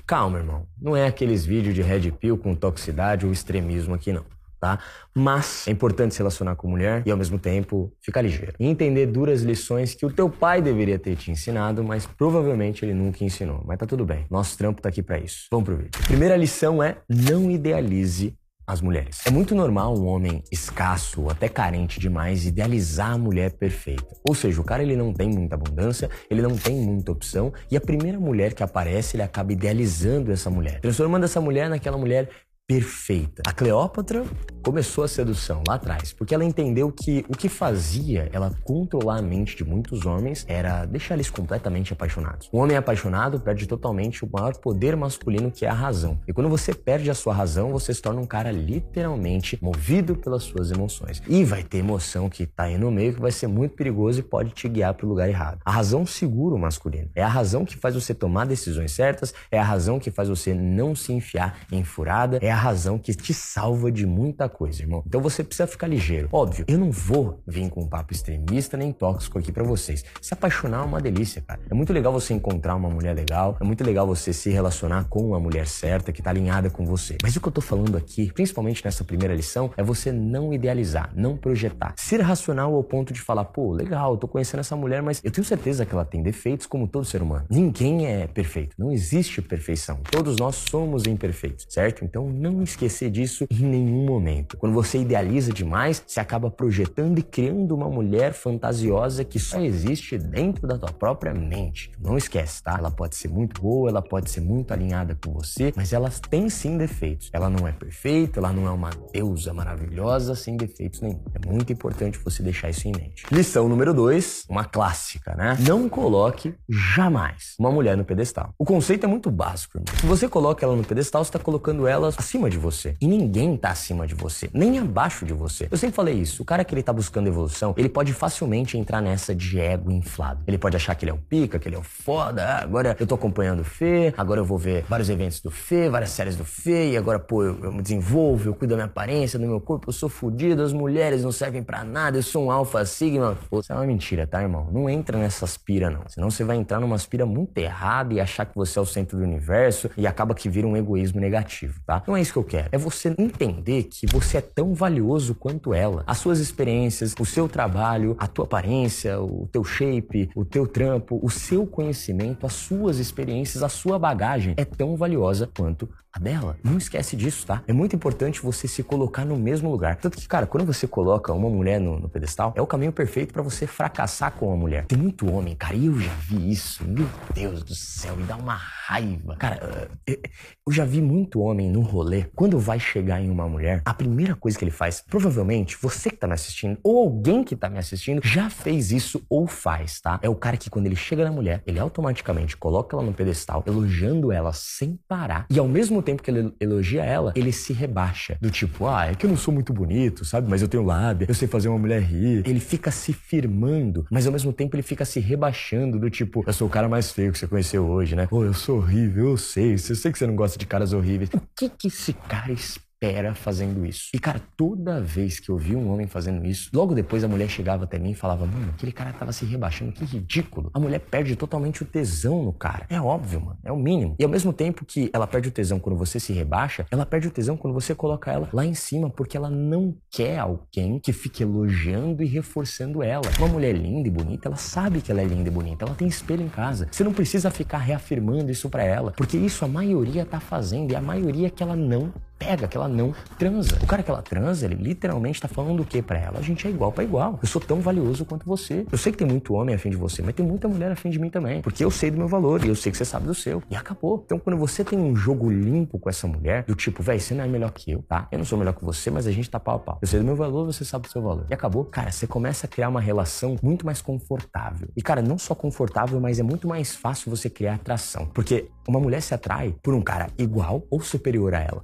Calma, irmão. Não é aqueles vídeos de red pill com toxicidade ou extremismo aqui, não. Tá? Mas é importante se relacionar com mulher e ao mesmo tempo ficar ligeiro. E entender duras lições que o teu pai deveria ter te ensinado, mas provavelmente ele nunca ensinou. Mas tá tudo bem. Nosso trampo tá aqui pra isso. Vamos pro vídeo. Primeira lição é: não idealize as mulheres. É muito normal um homem escasso ou até carente demais idealizar a mulher perfeita. Ou seja, o cara ele não tem muita abundância, ele não tem muita opção e a primeira mulher que aparece ele acaba idealizando essa mulher, transformando essa mulher naquela mulher perfeita. A Cleópatra começou a sedução lá atrás, porque ela entendeu que o que fazia ela controlar a mente de muitos homens era deixar eles completamente apaixonados. Um homem apaixonado perde totalmente o maior poder masculino, que é a razão. E quando você perde a sua razão, você se torna um cara literalmente movido pelas suas emoções. E vai ter emoção que tá aí no meio que vai ser muito perigoso e pode te guiar pro lugar errado. A razão segura o masculino. É a razão que faz você tomar decisões certas, é a razão que faz você não se enfiar em furada, é a razão que te salva de muita coisa, irmão. Então você precisa ficar ligeiro. Óbvio, eu não vou vir com um papo extremista nem tóxico aqui pra vocês. Se apaixonar é uma delícia, cara. É muito legal você encontrar uma mulher legal, é muito legal você se relacionar com uma mulher certa, que tá alinhada com você. Mas o que eu tô falando aqui, principalmente nessa primeira lição, é você não idealizar, não projetar. Ser racional ao ponto de falar, pô, legal, eu tô conhecendo essa mulher, mas eu tenho certeza que ela tem defeitos como todo ser humano. Ninguém é perfeito, não existe perfeição. Todos nós somos imperfeitos, certo? Então não esquecer disso em nenhum momento. Quando você idealiza demais, você acaba projetando e criando uma mulher fantasiosa que só existe dentro da tua própria mente. Não esquece, tá? Ela pode ser muito boa, ela pode ser muito alinhada com você, mas ela tem sim defeitos. Ela não é perfeita, ela não é uma deusa maravilhosa sem defeitos nenhum. É muito importante você deixar isso em mente. Lição número 2, uma clássica, né? Não coloque jamais uma mulher no pedestal. O conceito é muito básico, irmão. Se você coloca ela no pedestal, você tá colocando ela acima de você. E ninguém tá acima de você, nem abaixo de você. Eu sempre falei isso, o cara que ele tá buscando evolução, ele pode facilmente entrar nessa de ego inflado. Ele pode achar que ele é o pica, que ele é o foda, agora eu tô acompanhando o Fê, agora eu vou ver vários eventos do Fê, várias séries do Fê, e agora, pô, eu me desenvolvo, eu cuido da minha aparência, do meu corpo, eu sou fudido, as mulheres não servem pra nada, eu sou um alfa sigma. Pô, isso é uma mentira, tá, irmão? Não entra nessa aspira, não. Senão você vai entrar numa aspira muito errada e achar que você é o centro do universo e acaba que vira um egoísmo negativo, tá? Não é isso que eu quero. É você entender que você é tão valioso quanto ela. As suas experiências, o seu trabalho, a tua aparência, o teu shape, o teu trampo, o seu conhecimento, as suas experiências, a sua bagagem é tão valiosa quanto a dela. Não esquece disso, tá? É muito importante você se colocar no mesmo lugar. Tanto que, cara, quando você coloca uma mulher no pedestal, é o caminho perfeito pra você fracassar com a mulher. Tem muito homem, cara, e eu já vi isso. Meu Deus do céu, me dá uma raiva. Cara, eu já vi muito homem no rolê, quando vai chegar em uma mulher, a primeira coisa que ele faz, provavelmente você que tá me assistindo, ou alguém que tá me assistindo, já fez isso ou faz, tá? É o cara que quando ele chega na mulher, ele automaticamente coloca ela no pedestal, elogiando ela sem parar, e ao mesmo tempo que ele elogia ela, ele se rebaixa. Do tipo, é que eu não sou muito bonito, sabe? Mas eu tenho lábia, eu sei fazer uma mulher rir. Ele fica se firmando, mas ao mesmo tempo ele fica se rebaixando, do tipo, eu sou o cara mais feio que você conheceu hoje, né? Pô, eu sou horrível, eu sei que você não gosta de caras horríveis. O que esse cara espera fazendo isso? E, cara, toda vez que eu vi um homem fazendo isso, logo depois a mulher chegava até mim e falava, mano, aquele cara tava se rebaixando, que ridículo. A mulher perde totalmente o tesão no cara. É óbvio, mano, é o mínimo. E ao mesmo tempo que ela perde o tesão quando você se rebaixa, ela perde o tesão quando você coloca ela lá em cima, porque ela não quer alguém que fique elogiando e reforçando ela. Uma mulher linda e bonita, ela sabe que ela é linda e bonita, ela tem espelho em casa. Você não precisa ficar reafirmando isso pra ela, porque isso a maioria tá fazendo, e a maioria que ela não pega, que ela não transa. O cara que ela transa, ele literalmente tá falando o quê pra ela? A gente é igual pra igual. Eu sou tão valioso quanto você. Eu sei que tem muito homem afim de você, mas tem muita mulher afim de mim também. Porque eu sei do meu valor e eu sei que você sabe do seu. E acabou. Então, quando você tem um jogo limpo com essa mulher, do tipo, véi, você não é melhor que eu, tá? Eu não sou melhor que você, mas a gente tá pau a pau. Eu sei do meu valor, você sabe do seu valor. E acabou. Cara, você começa a criar uma relação muito mais confortável. E, cara, não só confortável, mas é muito mais fácil você criar atração. Porque uma mulher se atrai por um cara igual ou superior a ela. E realmente,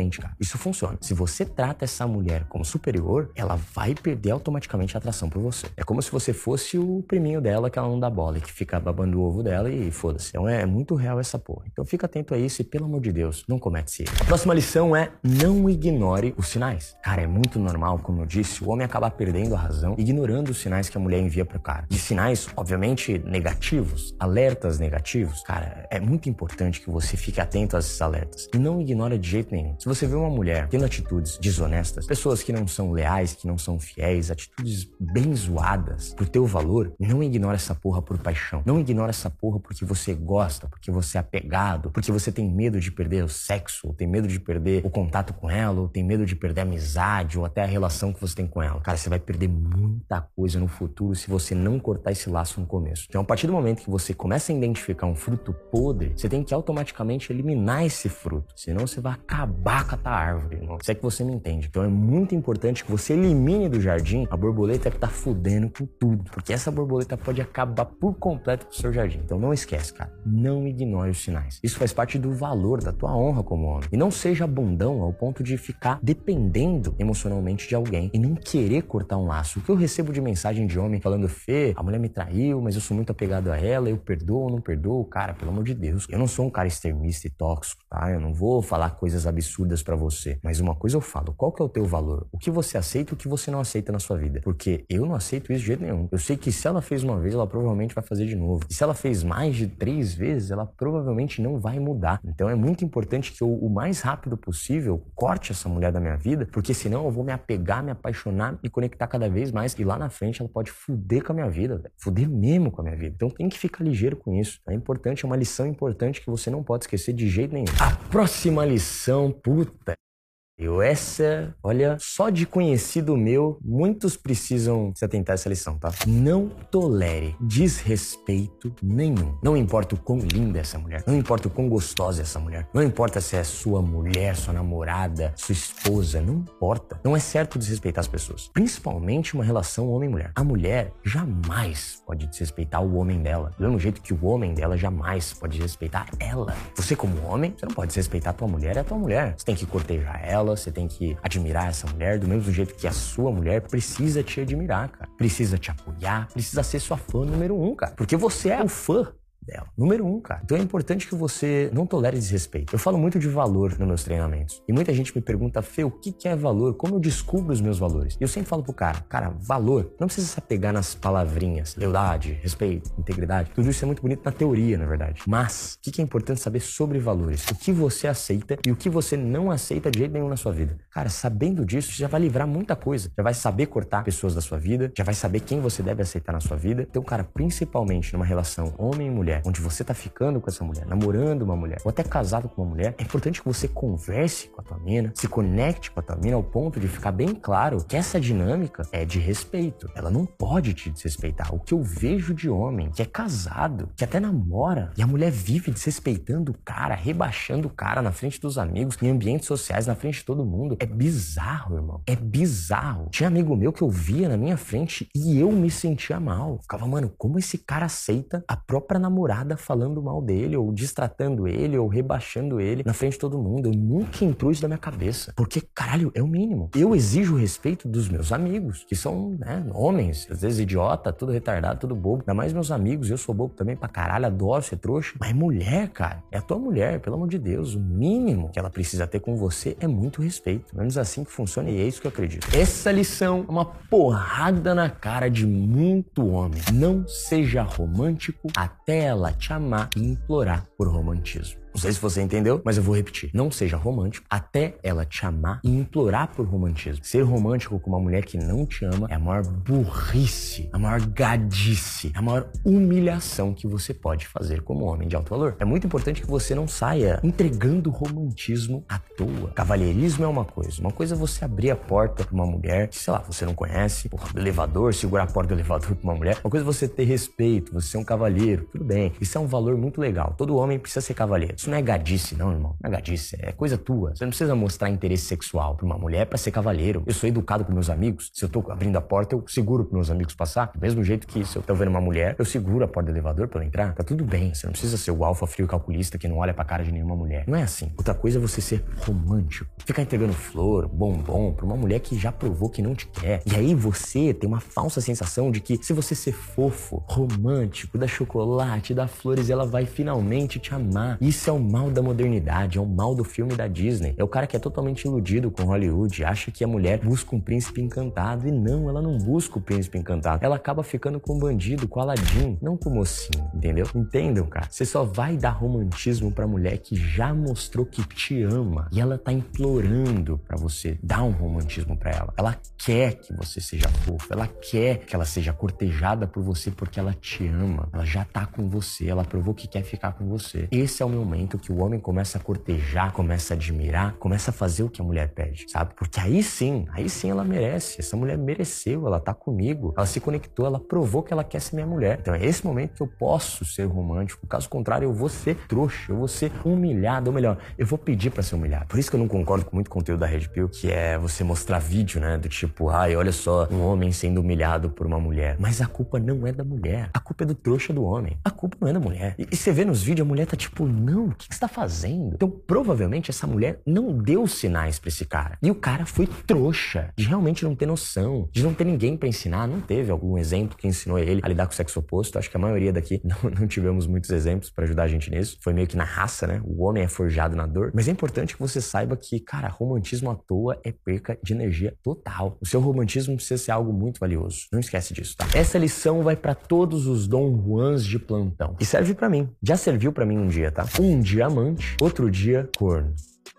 Realmente, cara, isso funciona. Se você trata essa mulher como superior, ela vai perder automaticamente a atração por você. É como se você fosse o priminho dela que ela não dá bola e que fica babando o ovo dela e foda-se. Então é muito real essa porra. Então fica atento a isso e, pelo amor de Deus, não comete esse erro. A próxima lição é: não ignore os sinais. Cara, é muito normal, como eu disse, o homem acabar perdendo a razão, ignorando os sinais que a mulher envia pro cara. De sinais, obviamente, negativos, alertas negativos. Cara, é muito importante que você fique atento a esses alertas e não ignora de jeito nenhum. Se você vê uma mulher tendo atitudes desonestas, pessoas que não são leais, que não são fiéis, atitudes bem zoadas pro teu valor, não ignora essa porra por paixão. Não ignora essa porra porque você gosta, porque você é apegado, porque você tem medo de perder o sexo, ou tem medo de perder o contato com ela, ou tem medo de perder a amizade, ou até a relação que você tem com ela. Cara, você vai perder muita coisa no futuro se você não cortar esse laço no começo. Então, a partir do momento que você começa a identificar um fruto podre, você tem que automaticamente eliminar esse fruto. Senão você vai acabar com a tua árvore, irmão. Se é que você me entende. Então é muito importante que você elimine do jardim a borboleta que tá fudendo com tudo. Porque essa borboleta pode acabar por completo com o seu jardim. Então não esquece, cara. Não ignore os sinais. Isso faz parte do valor, da tua honra como homem. E não seja bundão ao ponto de ficar dependendo emocionalmente de alguém e não querer cortar um laço. O que eu recebo de mensagem de homem falando: Fê, a mulher me traiu, mas eu sou muito apegado a ela, eu perdoo ou não perdoo? Cara, pelo amor de Deus, eu não sou um cara extremista e tóxico, tá? Eu não vou falar coisas absurdas pra você. Mas uma coisa eu falo: qual que é o teu valor? O que você aceita e o que você não aceita na sua vida? Porque eu não aceito isso de jeito nenhum. Eu sei que se ela fez uma vez, ela provavelmente vai fazer de novo. E se ela fez mais de 3 vezes, ela provavelmente não vai mudar. Então é muito importante que eu, o mais rápido possível, corte essa mulher da minha vida, porque senão eu vou me apegar, me apaixonar e conectar cada vez mais. E lá na frente ela pode fuder com a minha vida, velho. Fuder mesmo com a minha vida. Então tem que ficar ligeiro com isso. É importante, é uma lição importante que você não pode esquecer de jeito nenhum. A próxima lição, puta. Essa, olha, só de conhecido meu, muitos precisam se atentar a essa lição, tá? Não tolere desrespeito nenhum. Não importa o quão linda é essa mulher, não importa o quão gostosa é essa mulher, não importa se é sua mulher, sua namorada, sua esposa, não importa. Não é certo desrespeitar as pessoas, principalmente uma relação homem-mulher. A mulher jamais pode desrespeitar o homem dela, do mesmo jeito que o homem dela jamais pode desrespeitar ela. Você como homem, você não pode desrespeitar a tua mulher, é a tua mulher. Você tem que cortejar ela, você tem que admirar essa mulher do mesmo jeito que a sua mulher precisa te admirar, cara. Precisa te apoiar, precisa ser sua fã número 1, cara. Porque você é o fã dela, número 1, cara. Então é importante que você não tolere desrespeito. Eu falo muito de valor nos meus treinamentos. E muita gente me pergunta: Fê, o que é valor? Como eu descubro os meus valores? E eu sempre falo pro cara, valor não precisa se apegar nas palavrinhas, lealdade, respeito, integridade. Tudo isso é muito bonito na teoria, na verdade. Mas o que é importante saber sobre valores? O que você aceita e o que você não aceita de jeito nenhum na sua vida. Cara, sabendo disso, você já vai livrar muita coisa. Já vai saber cortar pessoas da sua vida, já vai saber quem você deve aceitar na sua vida. Então, cara, principalmente numa relação homem e mulher, onde você tá ficando com essa mulher, namorando uma mulher, ou até casado com uma mulher, é importante que você converse com a tua mina, se conecte com a tua mina ao ponto de ficar bem claro que essa dinâmica é de respeito. Ela não pode te desrespeitar. O que eu vejo de homem que é casado, que até namora, e a mulher vive desrespeitando o cara, rebaixando o cara na frente dos amigos, em ambientes sociais, na frente de todo mundo, é bizarro, irmão. É bizarro. Tinha amigo meu que eu via na minha frente e eu me sentia mal. Ficava, mano, como esse cara aceita a própria namorada falando mal dele, ou destratando ele, ou rebaixando ele na frente de todo mundo? Eu nunca entrou isso na minha cabeça. Porque, caralho, é o mínimo. Eu exijo o respeito dos meus amigos, que são, né, homens, às vezes idiota, tudo retardado, tudo bobo. Ainda mais meus amigos, eu sou bobo também pra caralho, adoro ser trouxa. Mas mulher, cara, é a tua mulher, pelo amor de Deus. O mínimo que ela precisa ter com você é muito respeito. Menos assim que funciona, e é isso que eu acredito. Essa lição é uma porrada na cara de muito homem. Não seja romântico até ela te amar e implorar por romantismo. Não sei se você entendeu, mas eu vou repetir. Não seja romântico até ela te amar e implorar por romantismo. Ser romântico com uma mulher que não te ama é a maior burrice, a maior gadice, a maior humilhação que você pode fazer como homem de alto valor. É muito importante que você não saia entregando romantismo à toa. Cavalheirismo é uma coisa é você abrir a porta pra uma mulher que, sei lá, você não conhece, porra, do elevador, segurar a porta do elevador pra uma mulher. Uma coisa é você ter respeito, você ser um cavalheiro, tudo bem. Isso é um valor muito legal. Todo homem precisa ser cavalheiro. Isso não é gadice, não, irmão. Não é gadice, é coisa tua. Você não precisa mostrar interesse sexual pra uma mulher pra ser cavalheiro. Eu sou educado com meus amigos. Se eu tô abrindo a porta, eu seguro pros meus amigos passar. Do mesmo jeito que se eu tô vendo uma mulher, eu seguro a porta do elevador pra ela entrar. Tá tudo bem. Você não precisa ser o alfa frio calculista que não olha pra cara de nenhuma mulher. Não é assim. Outra coisa é você ser romântico. Ficar entregando flor, bombom pra uma mulher que já provou que não te quer. E aí você tem uma falsa sensação de que se você ser fofo, romântico, dar chocolate, dar flores, ela vai finalmente te amar. Isso é o mal da modernidade, é o mal do filme da Disney. É o cara que é totalmente iludido com Hollywood, acha que a mulher busca um príncipe encantado. E não, ela não busca o príncipe encantado. Ela acaba ficando com um bandido, com o Aladdin, não com o mocinho, entendeu? Entendam, cara. Você só vai dar romantismo pra mulher que já mostrou que te ama. E ela tá implorando pra você dar um romantismo pra ela. Ela quer que você seja fofo. Ela quer que ela seja cortejada por você porque ela te ama. Ela já tá com você. Ela provou que quer ficar com você. Esse é o momento que o homem começa a cortejar, começa a admirar, começa a fazer o que a mulher pede, sabe? Porque aí sim ela merece. Essa mulher mereceu, ela tá comigo. Ela se conectou, ela provou que ela quer ser minha mulher. Então é esse momento que eu posso ser romântico. Caso contrário, eu vou ser trouxa, eu vou ser humilhado. Ou melhor, eu vou pedir pra ser humilhado. Por isso que eu não concordo com muito conteúdo da Red Pill, que é você mostrar vídeo, né? Do tipo, ai, olha só, um homem sendo humilhado por uma mulher. Mas a culpa não é da mulher. A culpa é do trouxa do homem. A culpa não é da mulher. E você vê nos vídeos, a mulher tá tipo, não, o que você tá fazendo? Então, provavelmente, essa mulher não deu sinais pra esse cara. E o cara foi trouxa, de realmente não ter noção, de não ter ninguém pra ensinar. Não teve algum exemplo que ensinou ele a lidar com o sexo oposto. Acho que a maioria daqui não tivemos muitos exemplos pra ajudar a gente nisso. Foi meio que na raça, né? O homem é forjado na dor. Mas é importante que você saiba que, cara, romantismo à toa é perca de energia total. O seu romantismo precisa ser algo muito valioso. Não esquece disso, tá? Essa lição vai pra todos os Dom Juans de plantão. E serve pra mim. Já serviu pra mim um dia, tá? Um dia amante, outro dia corno.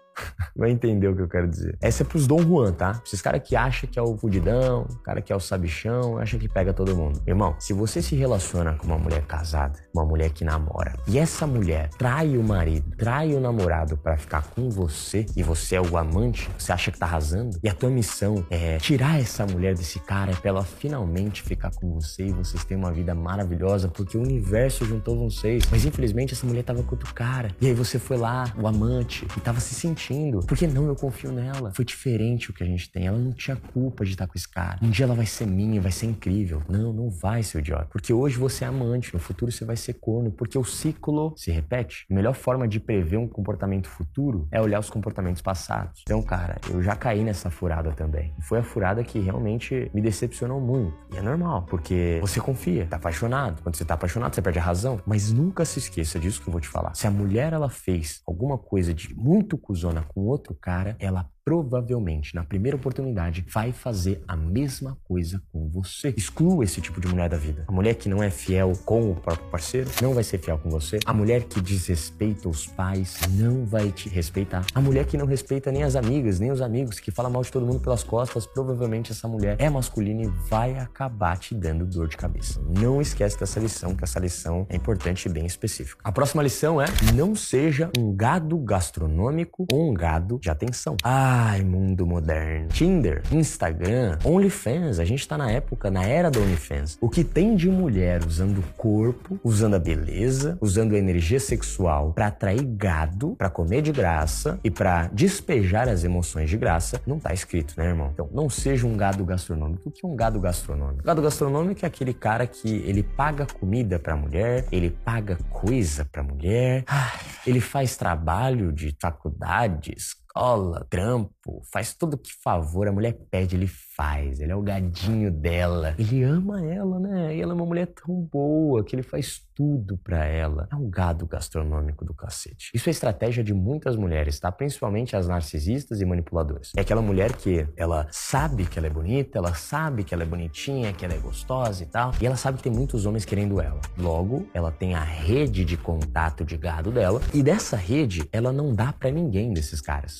Vai entender o que eu quero dizer. Essa é pros Dom Juan, tá? Esses caras que acham que é o fudidão, o cara que é o sabichão, acha que pega todo mundo. Irmão, se você se relaciona com uma mulher casada, uma mulher que namora, e essa mulher trai o marido, trai o namorado pra ficar com você, e você é o amante, você acha que tá arrasando, e a tua missão é tirar essa mulher desse cara, é pra ela finalmente ficar com você e vocês terem uma vida maravilhosa, porque o universo juntou vocês. Mas infelizmente essa mulher tava com outro cara. E aí você foi lá, o amante, e tava se sentindo. Porque não, eu confio nela. Foi diferente o que a gente tem. Ela não tinha culpa de estar com esse cara. Um dia ela vai ser minha, vai ser incrível. Não, não vai, seu idiota. Porque hoje você é amante, no futuro você vai ser corno. Porque o ciclo se repete. A melhor forma de prever um comportamento futuro é olhar os comportamentos passados. Então, cara, eu já caí nessa furada também. E foi a furada que realmente me decepcionou muito. E é normal, porque você confia, tá apaixonado. Quando você tá apaixonado, você perde a razão. Mas nunca se esqueça disso que eu vou te falar. Se a mulher, ela fez alguma coisa de muito cuzona com outro cara, ela provavelmente, na primeira oportunidade, vai fazer a mesma coisa com você. Exclua esse tipo de mulher da vida. A mulher que não é fiel com o próprio parceiro não vai ser fiel com você. A mulher que desrespeita os pais não vai te respeitar. A mulher que não respeita nem as amigas, nem os amigos, que fala mal de todo mundo pelas costas, provavelmente essa mulher é masculina e vai acabar te dando dor de cabeça. Não esquece dessa lição, que essa lição é importante e bem específica. A próxima lição é: não seja um gado gastronômico ou um gado de atenção. Ai, mundo moderno. Tinder, Instagram, OnlyFans. A gente tá na era do OnlyFans. O que tem de mulher usando o corpo, usando a beleza, usando a energia sexual pra atrair gado, pra comer de graça e pra despejar as emoções de graça, não tá escrito, né, irmão? Então, não seja um gado gastronômico. O que é um gado gastronômico? Gado gastronômico é aquele cara que ele paga comida pra mulher, ele paga coisa pra mulher, ele faz trabalho de faculdade, escola, trampo, faz tudo que favor a mulher pede, ele faz. Ele é o gadinho dela. Ele ama ela, né? E ela é uma mulher tão boa que ele faz tudo pra ela. É um gado gastronômico do cacete. Isso é estratégia de muitas mulheres, tá? Principalmente as narcisistas e manipuladoras. É aquela mulher que ela sabe que ela é bonita, ela sabe que ela é bonitinha, que ela é gostosa e tal, e ela sabe que tem muitos homens querendo ela. Logo, ela tem a rede de contato de gado dela, e dessa rede, ela não dá pra ninguém desses caras.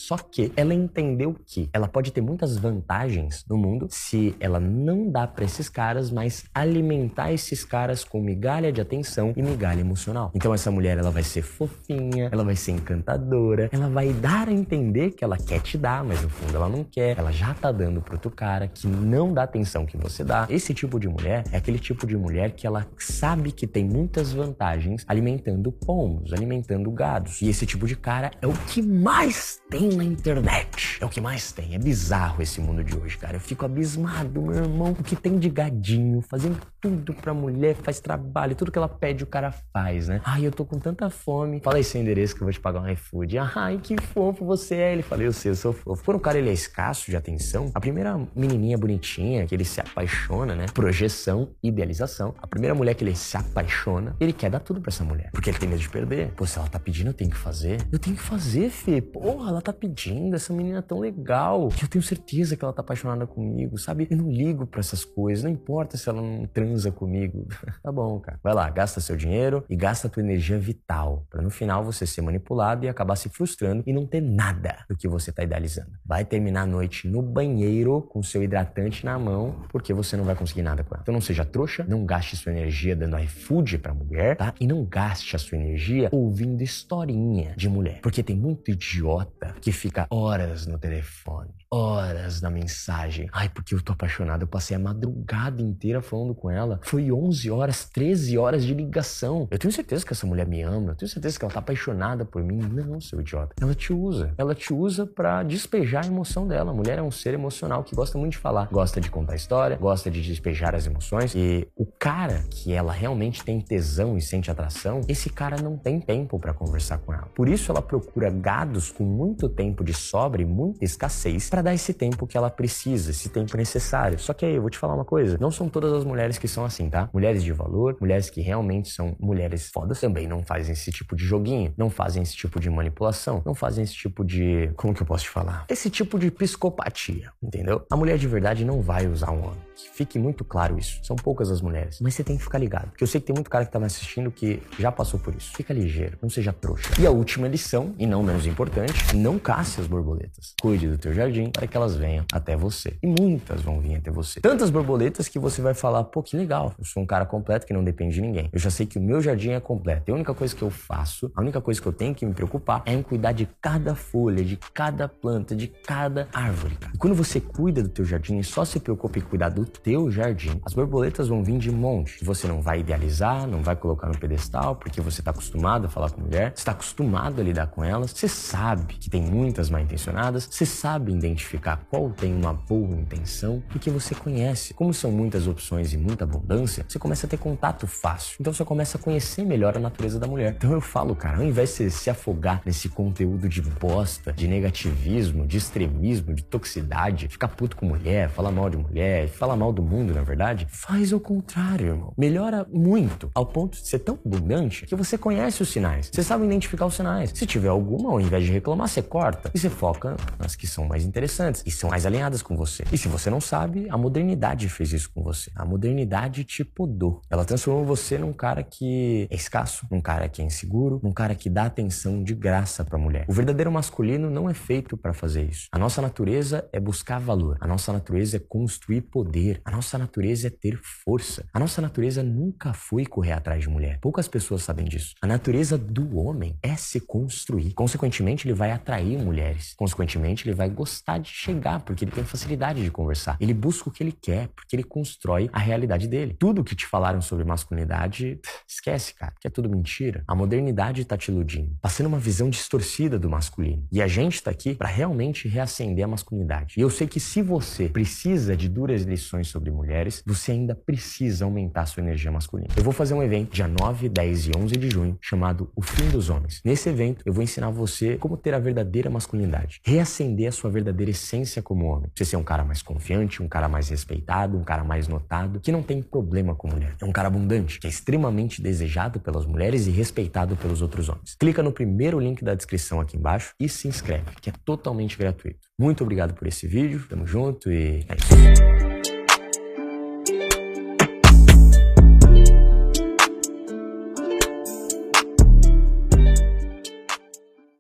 Só que ela entendeu que ela pode ter muitas vantagens no mundo se ela não dá pra esses caras, mas alimentar esses caras com migalha de atenção e migalha emocional. Então essa mulher, ela vai ser fofinha, ela vai ser encantadora, ela vai dar a entender que ela quer te dar, mas no fundo ela não quer, ela já tá dando pro outro cara que não dá a atenção que você dá. Esse tipo de mulher é aquele tipo de mulher que ela sabe que tem muitas vantagens alimentando pombos, alimentando gados. E esse tipo de cara é o que mais tem na internet. É o que mais tem. É bizarro esse mundo de hoje, cara. Eu fico abismado, meu irmão, o que tem de gadinho, fazendo tudo pra mulher, faz trabalho, tudo que ela pede o cara faz, né? Ai, eu tô com tanta fome. Fala aí seu endereço que eu vou te pagar um iFood. Ai, que fofo você é. Ele fala, eu sei, eu sou fofo. Quando o cara ele é escasso de atenção, a primeira menininha bonitinha que ele se apaixona, né? Projeção, idealização. A primeira mulher que ele se apaixona, ele quer dar tudo pra essa mulher, porque ele tem medo de perder. Pô, se ela tá pedindo, eu tenho que fazer. Eu tenho que fazer, Fê. Porra, ela tá pedindo, essa menina é tão legal, que eu tenho certeza que ela tá apaixonada comigo, sabe? Eu não ligo pra essas coisas, não importa se ela não transa comigo. Tá bom, cara. Vai lá, gasta seu dinheiro e gasta a tua energia vital, pra no final você ser manipulado e acabar se frustrando e não ter nada do que você tá idealizando. Vai terminar a noite no banheiro com seu hidratante na mão, porque você não vai conseguir nada com ela. Então não seja trouxa, não gaste sua energia dando iFood pra mulher, tá? E não gaste a sua energia ouvindo historinha de mulher, porque tem muito idiota que fica horas no telefone, horas na mensagem. Ai, porque eu tô apaixonado, eu passei a madrugada inteira falando com ela. Foi 11 horas, 13 horas de ligação. Eu tenho certeza que essa mulher me ama, eu tenho certeza que ela tá apaixonada por mim. Não, seu idiota. Ela te usa pra despejar a emoção dela. A mulher é um ser emocional que gosta muito de falar, gosta de contar história, gosta de despejar as emoções. E o cara que ela realmente tem tesão e sente atração, esse cara não tem tempo pra conversar com ela. Por isso ela procura gados com muito tempo de sobra e muita escassez pra dar esse tempo que ela precisa, esse tempo necessário. Só que aí, eu vou te falar uma coisa, não são todas as mulheres que são assim, tá? Mulheres de valor, mulheres que realmente são mulheres fodas, também não fazem esse tipo de joguinho, não fazem esse tipo de manipulação, não fazem esse tipo de... como que eu posso te falar? Esse tipo de psicopatia, entendeu? A mulher de verdade não vai usar um homem. Fique muito claro isso. São poucas as mulheres. Mas você tem que ficar ligado. Porque eu sei que tem muito cara que tá me assistindo que já passou por isso. Fica ligeiro. Não seja trouxa. E a última lição, e não menos importante, não casse as borboletas. Cuide do teu jardim para que elas venham até você. E muitas vão vir até você. Tantas borboletas que você vai falar, pô, que legal. Eu sou um cara completo que não depende de ninguém. Eu já sei que o meu jardim é completo. E a única coisa que eu faço, a única coisa que eu tenho que me preocupar é em cuidar de cada folha, de cada planta, de cada árvore. E quando você cuida do teu jardim e só se preocupa em cuidar do teu jardim, as borboletas vão vir de monte. Você não vai idealizar, não vai colocar no pedestal, porque você tá acostumado a falar com mulher, você tá acostumado a lidar com elas, você sabe que tem muitas mal intencionadas, você sabe identificar qual tem uma boa intenção, porque você conhece. Como são muitas opções e muita abundância, você começa a ter contato fácil. Então você começa a conhecer melhor a natureza da mulher. Então eu falo, cara, ao invés de você se afogar nesse conteúdo de bosta, de negativismo, de extremismo, de toxicidade, ficar puto com mulher, falar mal de mulher, falar mal do mundo, na verdade, faz o contrário, irmão. Melhora muito, ao ponto de ser tão abundante que você conhece os sinais. Você sabe identificar os sinais. Se tiver alguma, ao invés de reclamar, você corta e você foca nas que são mais interessantes e são mais alinhadas com você. E se você não sabe, a modernidade fez isso com você. A modernidade te podou. Ela transformou você num cara que é escasso, num cara que é inseguro, num cara que dá atenção de graça pra mulher. O verdadeiro masculino não é feito pra fazer isso. A nossa natureza é buscar valor. A nossa natureza é construir poder. A nossa natureza é ter força. A nossa natureza nunca foi correr atrás de mulher. Poucas pessoas sabem disso. A natureza do homem é se construir. Consequentemente, ele vai atrair mulheres. Consequentemente, ele vai gostar de chegar, porque ele tem facilidade de conversar. Ele busca o que ele quer, porque ele constrói a realidade dele. Tudo que te falaram sobre masculinidade, esquece, cara, que é tudo mentira. A modernidade tá te iludindo, passando uma visão distorcida do masculino. E a gente tá aqui pra realmente reacender a masculinidade. E eu sei que se você precisa de duras lições sobre mulheres, você ainda precisa aumentar sua energia masculina. Eu vou fazer um evento dia 9, 10 e 11 de junho chamado O Fim dos Homens. Nesse evento, eu vou ensinar você como ter a verdadeira masculinidade, reacender a sua verdadeira essência como homem. Você ser um cara mais confiante, um cara mais respeitado, um cara mais notado, que não tem problema com mulher. É um cara abundante, que é extremamente desejado pelas mulheres e respeitado pelos outros homens. Clica no primeiro link da descrição aqui embaixo e se inscreve, que é totalmente gratuito. Muito obrigado por esse vídeo, tamo junto e é isso.